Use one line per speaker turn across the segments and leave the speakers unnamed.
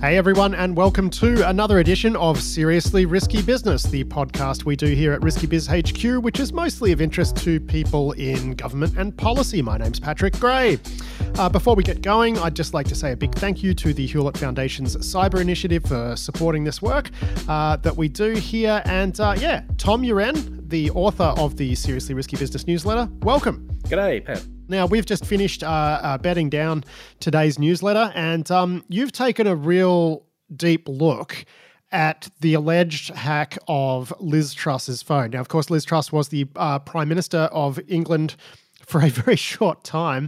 Hey everyone, and welcome to another edition of Seriously Risky Business, the podcast we do here at Risky Biz HQ, which is mostly of interest to people in government and policy. My name's Patrick Gray. Before we get going, I'd just like to say a big thank you to the Hewlett Foundation's Cyber Initiative for supporting this work that we do here. And Tom Uren, the author of the Seriously Risky Business newsletter, welcome.
G'day, Pat.
Now, we've just finished bedding down today's newsletter, and you've taken a real deep look at the alleged hack of Liz Truss's phone. Now, of course, Liz Truss was the Prime Minister of England for a very short time,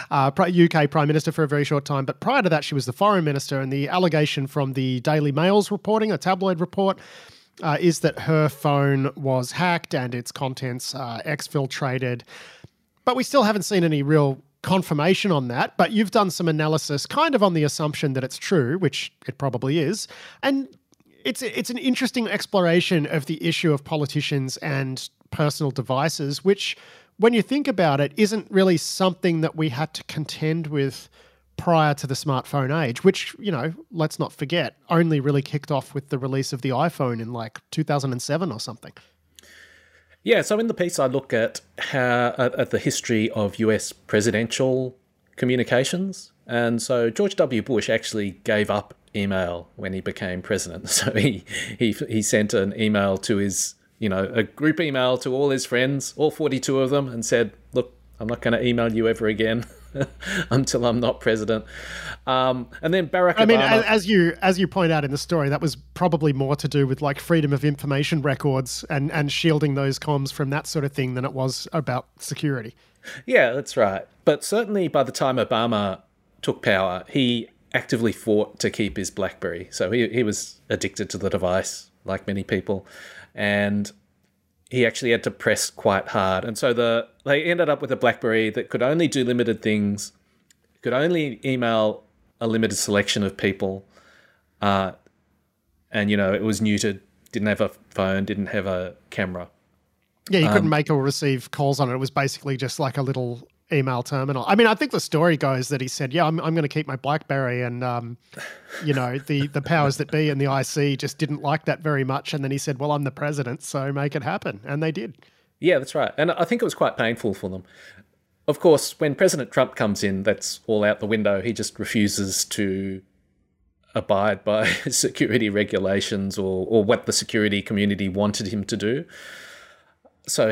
UK Prime Minister for a very short time, but prior to that, she was the Foreign Minister, and the allegation from the Daily Mail's reporting, a tabloid report, is that her phone was hacked and its contents exfiltrated. But we still haven't seen any real confirmation on that. But you've done some analysis kind of on the assumption that it's true, which it probably is. And it's an interesting exploration of the issue of politicians and personal devices, which, when you think about it, isn't really something that we had to contend with prior to the smartphone age, which, you know, let's not forget, only really kicked off with the release of the iPhone in like 2007 or something.
Yeah, so in the piece I look at at the history of US presidential communications. And so George W. Bush actually gave up email when he became president. So he sent an email to his, a group email to all his friends, all 42 of them, and said, look, I'm not going to email you ever again until I'm not president. And then Barack Obama... I
mean, as you point out in the story, that was probably more to do with like freedom of information records and shielding those comms from that sort of thing than it was about security.
Yeah, that's right. But certainly by the time Obama took power, he actively fought to keep his BlackBerry. So he was addicted to the device, like many people. And he actually had to press quite hard. And so they ended up with a BlackBerry that could only do limited things, could only email a limited selection of people. And, it was neutered, didn't have a phone, didn't have a camera.
Yeah, you couldn't make or receive calls on it. It was basically just like a little email terminal. I mean, I think the story goes that he said, yeah, I'm going to keep my BlackBerry, and, the powers that be and the IC just didn't like that very much. And then he said, well, I'm the president, so make it happen. And they did. Yeah,
that's right. And I think it was quite painful for them. Of course, when President Trump comes in, that's all out the window. He just refuses to abide by security regulations or what the security community wanted him to do. So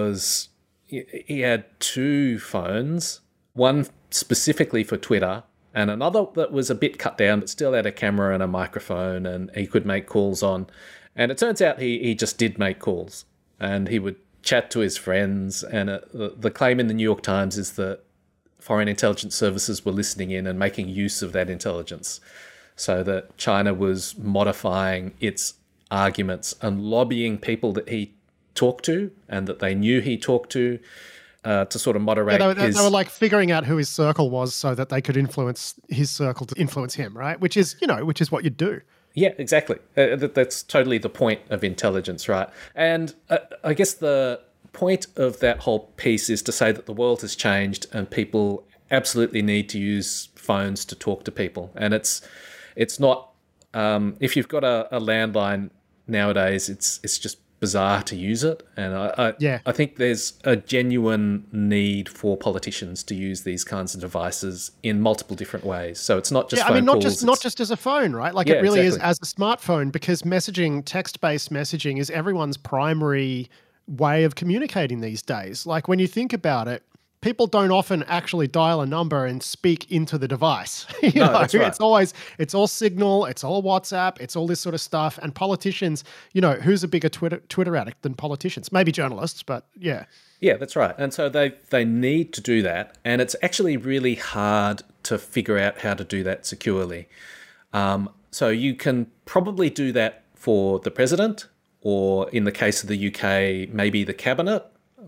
he had two phones, one specifically for Twitter and another that was a bit cut down but still had a camera and a microphone and he could make calls on. And it turns out he just did make calls and he would chat to his friends. And the claim in the New York Times is that foreign intelligence services were listening in and making use of that intelligence, so that China was modifying its arguments and lobbying people that he talked to and that they knew he talked to sort of moderate his...
They were like figuring out who his circle was so that they could influence his circle to influence him, right? Which is what you do.
Yeah, exactly. That's totally the point of intelligence, right? And I guess the point of that whole piece is to say that the world has changed and people absolutely need to use phones to talk to people. And it's not... if you've got a landline nowadays, it's just bizarre to use it, and I think there's a genuine need for politicians to use these kinds of devices in multiple different ways. So it's not just phone calls,
not just as a phone, right? Like it really is as a smartphone, because messaging, text-based messaging, is everyone's primary way of communicating these days. Like when you think about it, people don't often actually dial a number and speak into the device.
That's right.
It's all Signal, it's all WhatsApp, it's all this sort of stuff. And politicians, who's a bigger Twitter addict than politicians? Maybe journalists, but yeah.
Yeah, that's right. And so they need to do that. And it's actually really hard to figure out how to do that securely. So you can probably do that for the president, or in the case of the UK, maybe the cabinet,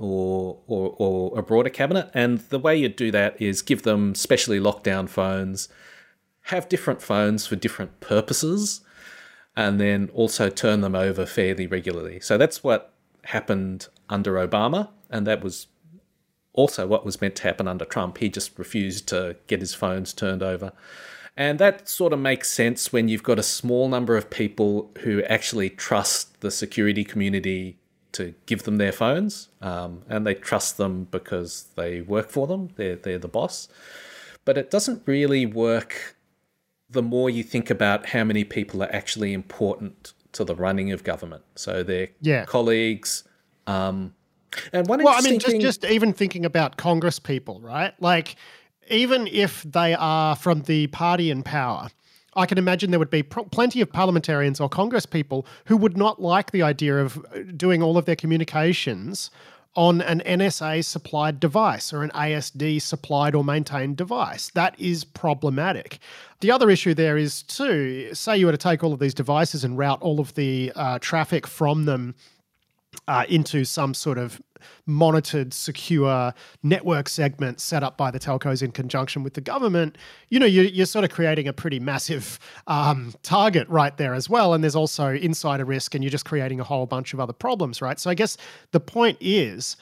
or a broader cabinet. And the way you do that is give them specially locked down phones, have different phones for different purposes, and then also turn them over fairly regularly. So that's what happened under Obama, and that was also what was meant to happen under Trump. He just refused to get his phones turned over. And that sort of makes sense when you've got a small number of people who actually trust the security community to give them their phones, and they trust them because they work for them. They're the boss. But it doesn't really work the more you think about how many people are actually important to the running of government. So their colleagues. And one interesting thing...
just even thinking about Congress people, right? Like, even if they are from the party in power, I can imagine there would be plenty of parliamentarians or Congress people who would not like the idea of doing all of their communications on an NSA-supplied device or an ASD-supplied or maintained device. That is problematic. The other issue there is, too, say you were to take all of these devices and route all of the traffic from them into some sort of monitored, secure network segment set up by the telcos in conjunction with the government, you're sort of creating a pretty massive target right there as well. And there's also insider risk, and you're just creating a whole bunch of other problems, right? So I guess the point is,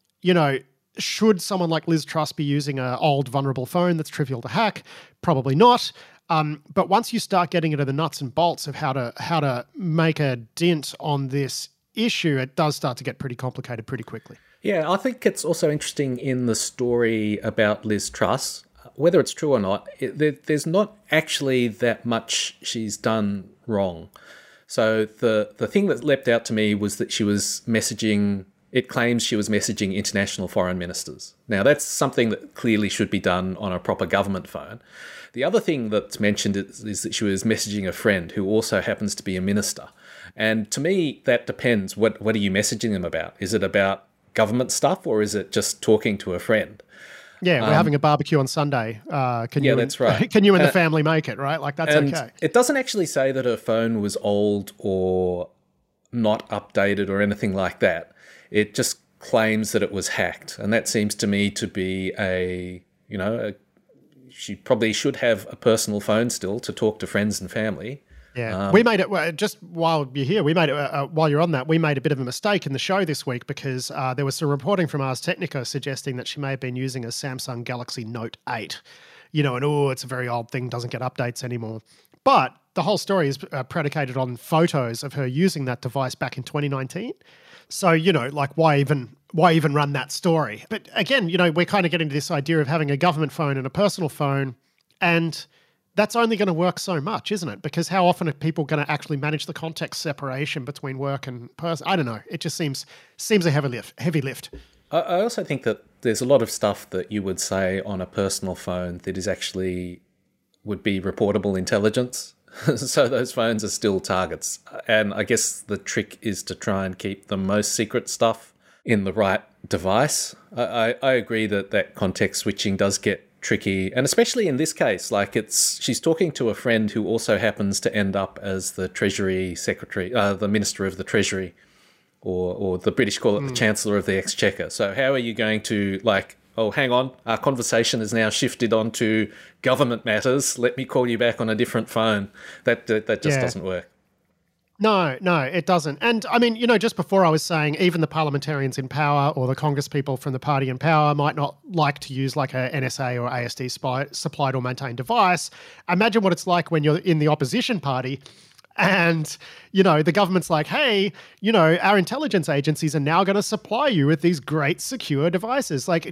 should someone like Liz Truss be using an old, vulnerable phone that's trivial to hack? Probably not. But once you start getting into the nuts and bolts of how to make a dent on this issue, it does start to get pretty complicated pretty quickly.
Yeah, I think it's also interesting in the story about Liz Truss, whether it's true or not, there's not actually that much she's done wrong. So the thing that leapt out to me was that she was messaging, it claims she was messaging international foreign ministers. Now, that's something that clearly should be done on a proper government phone. The other thing that's mentioned is that she was messaging a friend who also happens to be a minister. And to me, that depends. What are you messaging them about? Is it about government stuff, or is it just talking to a friend?
Yeah, we're having a barbecue on Sunday.
That's right.
Can you and the family make it, right? Like, that's okay.
It doesn't actually say that her phone was old or not updated or anything like that. It just claims that it was hacked. And that seems to me to be she probably should have a personal phone still to talk to friends and family.
Yeah, we made it, just while you're here, while you're on that, we made a bit of a mistake in the show this week because there was some reporting from Ars Technica suggesting that she may have been using a Samsung Galaxy Note 8, it's a very old thing, doesn't get updates anymore. But the whole story is predicated on photos of her using that device back in 2019. So, why even run that story? But again, we're kind of getting to this idea of having a government phone and a personal phone, and that's only going to work so much, isn't it? Because how often are people going to actually manage the context separation between work and person? I don't know. It just seems a heavy lift.
I also think that there's a lot of stuff that you would say on a personal phone that is actually would be reportable intelligence. So those phones are still targets. And I guess the trick is to try and keep the most secret stuff in the right device. I agree that context switching does get tricky, and especially in this case, she's talking to a friend who also happens to end up as the Treasury Secretary, the Minister of the Treasury, or the British call it the Chancellor of the Exchequer. So how are you going to hang on, our conversation has now shifted on to government matters, let me call you back on a different phone? That just doesn't work.
No, it doesn't. And I mean, just before I was saying even the parliamentarians in power or the Congress people from the party in power might not like to use like a NSA or ASD supplied or maintained device. Imagine what it's like when you're in the opposition party and, the government's like, hey, our intelligence agencies are now going to supply you with these great secure devices. Like,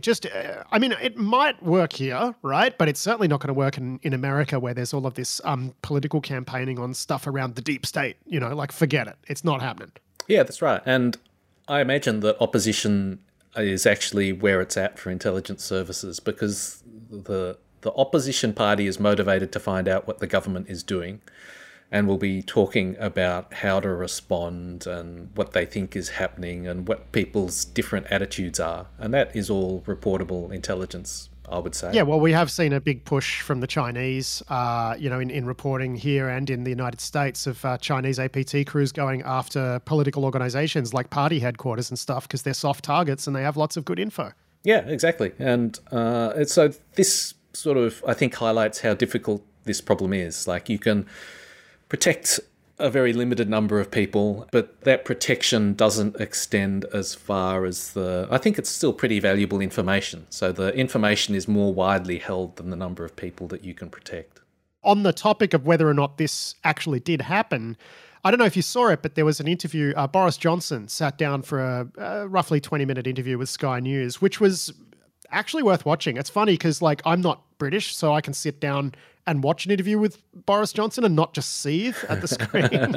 it might work here, right? But it's certainly not going to work in America where there's all of this political campaigning on stuff around the deep state. Forget it. It's not happening.
Yeah, that's right. And I imagine that opposition is actually where it's at for intelligence services, because the opposition party is motivated to find out what the government is doing, and we'll be talking about how to respond and what they think is happening and what people's different attitudes are. And that is all reportable intelligence, I would say.
Yeah, well, we have seen a big push from the Chinese, in reporting here and in the United States of Chinese APT crews going after political organizations like party headquarters and stuff because they're soft targets and they have lots of good info.
Yeah, exactly. And so this sort of, I think, highlights how difficult this problem is. Like, you can protect a very limited number of people, but that protection doesn't extend as far as I think it's still pretty valuable information. So the information is more widely held than the number of people that you can protect.
On the topic of whether or not this actually did happen, I don't know if you saw it, but there was an interview. Boris Johnson sat down for a roughly 20-minute interview with Sky News, which was actually worth watching. It's funny because, like, I'm not British, so I can sit down and watch an interview with Boris Johnson and not just seethe at the screen.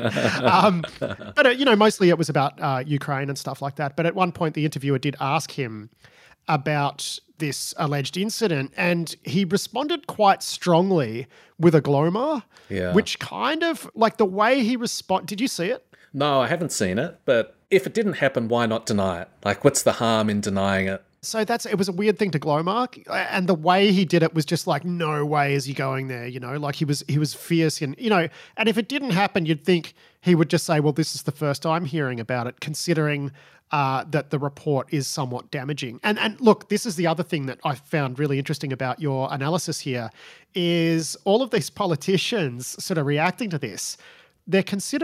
But mostly it was about Ukraine and stuff like that. But at one point, the interviewer did ask him about this alleged incident, and he responded quite strongly with a gloma, which kind of, like, the way he responded. Did you see it?
No, I haven't seen it, but if it didn't happen, why not deny it? Like, what's the harm in denying it?
So it was a weird thing to glowmark, and the way he did it was just like, no way is he going there, like he was fierce, and and if it didn't happen, you'd think he would just say, well, this is the first I'm hearing about it, considering that the report is somewhat damaging. And look, this is the other thing that I found really interesting about your analysis here, is all of these politicians sort of reacting to this. Their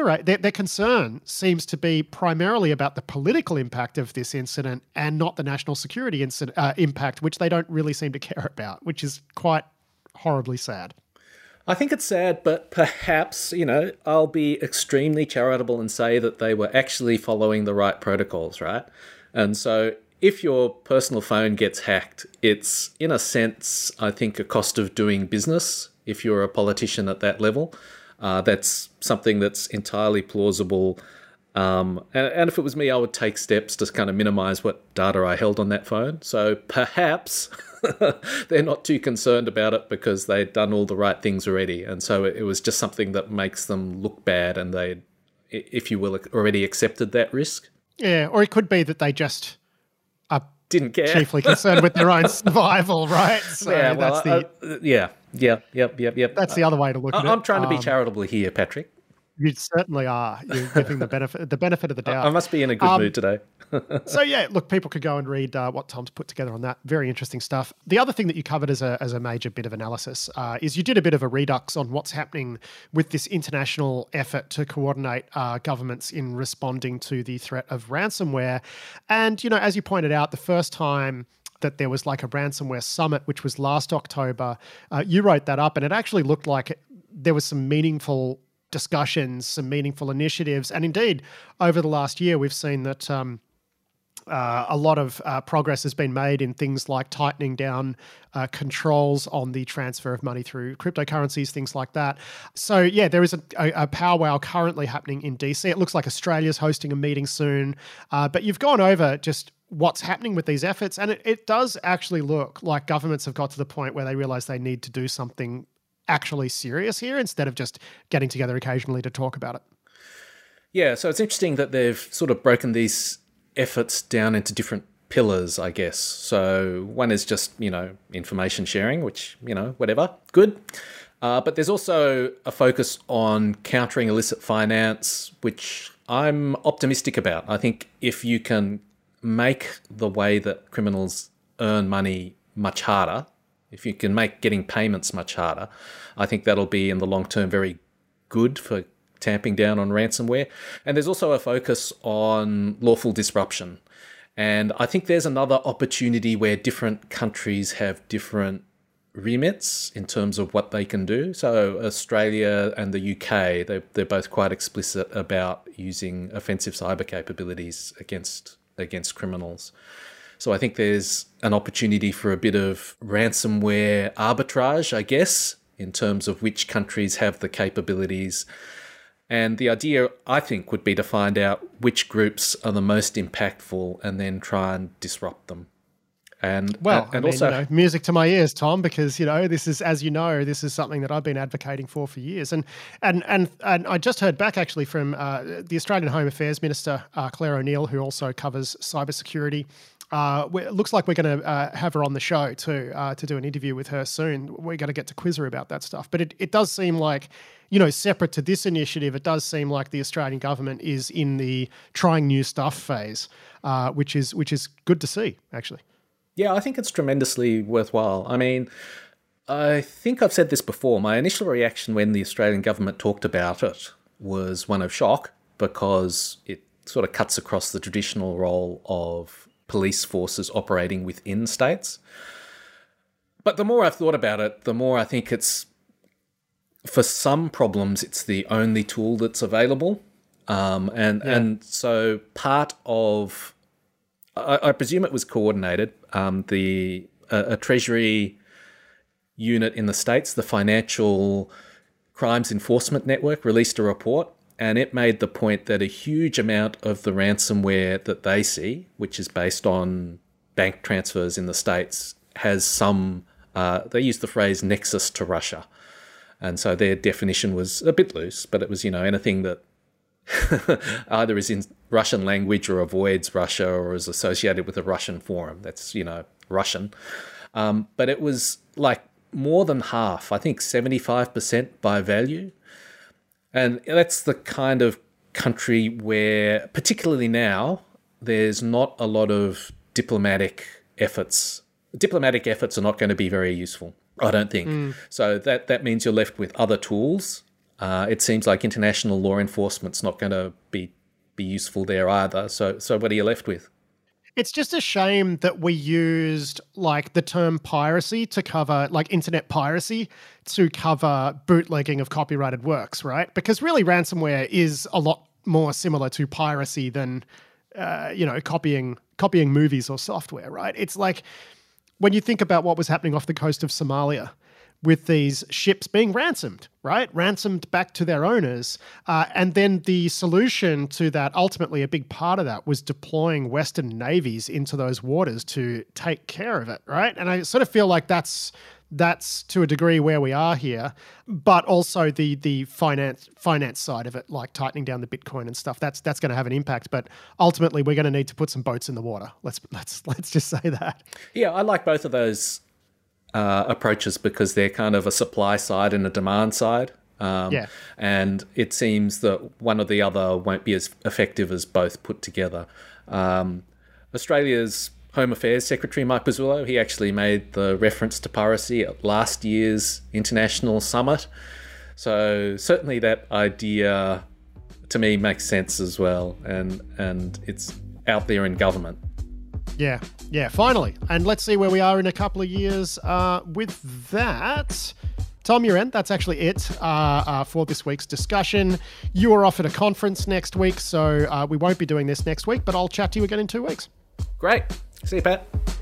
concern seems to be primarily about the political impact of this incident and not the national security impact, which they don't really seem to care about, which is quite horribly sad.
I think it's sad, but perhaps, I'll be extremely charitable and say that they were actually following the right protocols, right? And so if your personal phone gets hacked, it's, in a sense, I think, a cost of doing business if you're a politician at that level. That's something that's entirely plausible. And if it was me, I would take steps to kind of minimize what data I held on that phone. So perhaps they're not too concerned about it because they'd done all the right things already. And so it was just something that makes them look bad, and they, if you will, already accepted that risk. Yeah,
or it could be that they just
didn't care.
Chiefly concerned with their own survival, right? So
yeah, well, Yep.
That's the other way to look at it.
I'm trying to be charitable here, Patrick.
You certainly are. You're giving the benefit of the doubt.
I must be in a good mood today.
So yeah, look, people could go and read what Tom's put together on that. Very interesting stuff. The other thing that you covered as a major bit of analysis is you did a bit of a redux on what's happening with this international effort to coordinate governments in responding to the threat of ransomware. And, as you pointed out, the first time that there was like a ransomware summit, which was last October, you wrote that up, and it actually looked like there was some meaningful discussions, some meaningful initiatives. And indeed, over the last year, we've seen that a lot of progress has been made in things like tightening down controls on the transfer of money through cryptocurrencies, things like that. So yeah, there is a powwow currently happening in DC. It looks like Australia's hosting a meeting soon. But you've gone over just what's happening with these efforts. And it does actually look like governments have got to the point where they realize they need to do something actually serious here instead of just getting together occasionally to talk about it.
Yeah, so it's interesting that they've sort of broken these efforts down into different pillars, I guess. So one is just, information sharing, which, whatever, good. But there's also a focus on countering illicit finance, which I'm optimistic about. I think if you can make the way that criminals earn money much harder, if you can make getting payments much harder, I think that'll be in the long term very good for tamping down on ransomware. And there's also a focus on lawful disruption. And I think there's another opportunity where different countries have different remits in terms of what they can do. So Australia and the UK, they're both quite explicit about using offensive cyber capabilities against criminals. So I think there's an opportunity for a bit of ransomware arbitrage, I guess, in terms of which countries have the capabilities. And the idea, I think, would be to find out which groups are the most impactful and then try and disrupt them. And also
music to my ears, Tom, because this is, as you know, this is something that I've been advocating for years. And I just heard back actually from the Australian Home Affairs Minister Claire O'Neill, who also covers cybersecurity. It looks like we're going to have her on the show too to do an interview with her soon. We're going to get to quiz her about that stuff. But it does seem like, separate to this initiative, it does seem like the Australian government is in the trying new stuff phase, which is good to see, actually.
Yeah, I think it's tremendously worthwhile. I mean, I think I've said this before. My initial reaction when the Australian government talked about it was one of shock, because it sort of cuts across the traditional role of police forces operating within states. But the more I've thought about it, the more I think it's For some problems, it's the only tool that's available. And so part of, I presume it was coordinated, a Treasury unit in the States, the Financial Crimes Enforcement Network, released a report, and it made the point that a huge amount of the ransomware that they see, which is based on bank transfers in the States, has some, they use the phrase nexus to Russia. And so their definition was a bit loose, but it was, anything that either is in Russian language or avoids Russia or is associated with a Russian forum. That's, Russian. But it was like more than half, I think 75% by value. And that's the kind of country where, particularly now, there's not a lot of diplomatic efforts. Diplomatic efforts are not going to be very useful, I don't think. So that means you're left with other tools. It seems like international law enforcement's not going to be useful there either. So what are you left with?
It's just a shame that we used like the term piracy to cover like internet piracy to cover bootlegging of copyrighted works, right? Because really ransomware is a lot more similar to piracy than, copying movies or software, right? It's like when you think about what was happening off the coast of Somalia with these ships being ransomed, right? Ransomed back to their owners. And then the solution to that, ultimately a big part of that, was deploying Western navies into those waters to take care of it, right? And I sort of feel like that's to a degree where we are here, but also the finance side of it, like tightening down the Bitcoin and stuff, that's going to have an impact. But ultimately, we're going to need to put some boats in the water. Let's just say that.
Yeah, I like both of those approaches because they're kind of a supply side and a demand side. And it seems that one or the other won't be as effective as both put together. Australia's Home Affairs Secretary Mike Pezzullo, he actually made the reference to piracy at last year's International Summit. So certainly that idea to me makes sense as well, and it's out there in government.
Yeah, finally. And let's see where we are in a couple of years with that. Tom, you're in. That's actually it for this week's discussion. You are off at a conference next week, so we won't be doing this next week, but I'll chat to you again in 2 weeks.
Great. See you, Pat.